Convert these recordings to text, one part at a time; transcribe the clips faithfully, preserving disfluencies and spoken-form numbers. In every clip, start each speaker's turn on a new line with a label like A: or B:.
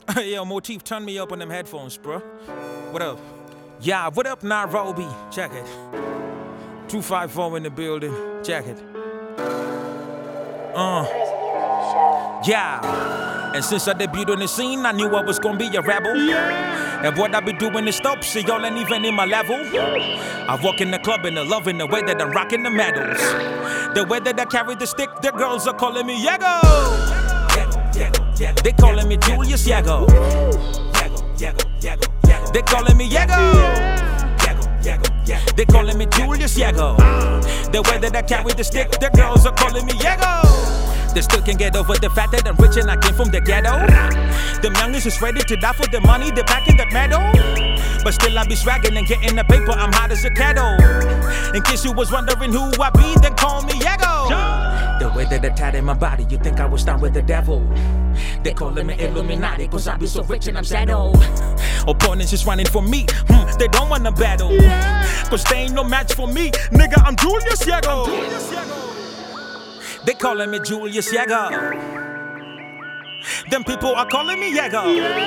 A: Yo, Motif, turn me up on them headphones, bro. What up? Yeah, what up, Nairobi? Check it. two five four in the building. Check it. Uh. Yeah. And since I debuted on the scene, I knew I was gonna be a rebel. Yeah. And what I be doing is dope, so y'all ain't even in my level. I walk in the club and I love in the way that I'm rocking the medals. The way that I carry the stick, the girls are calling me Yago. They calling me Julius Yago. They calling me Yago. They calling me Julius Yago. The way that I carry the stick, the girls are calling me Yago. They still can't get over the fact that I'm rich and I came from the ghetto. Them youngest is ready to die for the money, they packing that metal. But still I be swagging and getting the paper, I'm hot as a kettle. In case you was wondering who I be, then call me Yago. The way that I tied in my body, you think I was down with the devil. They calling me Illuminati, cause I be so rich and I'm settled. Opponents is running for me, hmm, they don't wanna battle. Cause they ain't no match for me, nigga, I'm Julius Yago. They calling me Julius Yago. Them people are calling me Yago.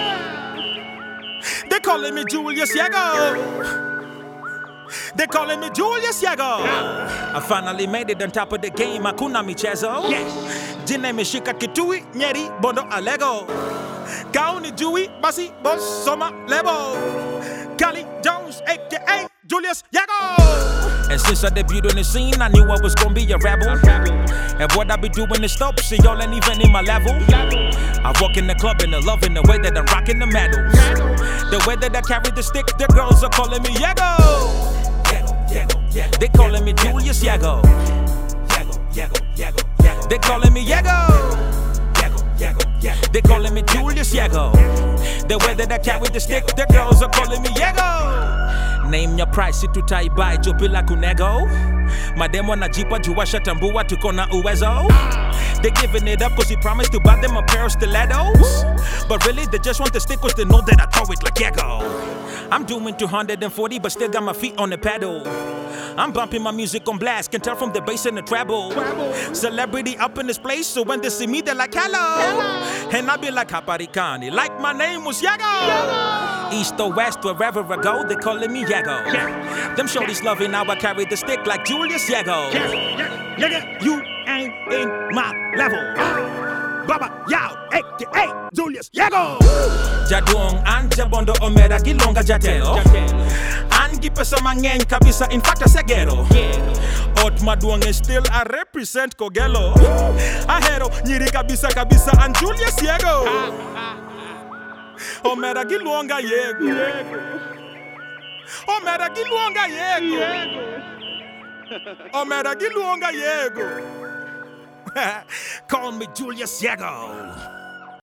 A: They calling me Julius Yago. They calling me Julius Yago. I finally made it on top of the game, hakuna michezo. Jina imeshika kitui, nyeri, bondo alego. Kauni jui, basi, boss, soma, lebo. Kali Jones, aka Julius Yago. And since I debuted on the scene, I knew I was gonna be a rebel. And what I be doing is dope, so y'all ain't even in my level. I walk in the club and I love in the way that I'm rocking the medals. The way that I carry the stick, the girls are calling me Yago. They calling me Julius Yago. They calling me Yago. They calling me Julius Yago. The way that I carry the stick, the girls are calling me Yago. Name your price, situtaibai jopila kunego. Mademo na jipa juwasha tambua tuko na uwezo. They giving it up cause he promised to buy them a pair of stilettos. But really they just want the stick cause they know that I throw it like Yago. I'm doing two hundred forty but still got my feet on the pedal. I'm bumping my music on blast, can tell from the bass and the treble. Celebrity up in this place, so when they see me, they're like, hello. hello. And I be like, Haparikani, like my name was Yago. Yago. East or west, wherever I go, they calling me Yago. Yeah. Them shorties loving how I carry the stick like Julius Yago. Yeah. Yeah. Nigga, you ain't in my level. Baba Yao, aka Julius Yago. Jadung anja bondo omera gilonga jatelo. Angi pesa mangen kabisa in fact segero. Ot maduang is still I represent Kogelo. Ahero nyiri kabisa kabisa and Julius Yago. Omera gilonga yego. Omera gilonga yego. Omera gilonga yego. Call me Julius Yago.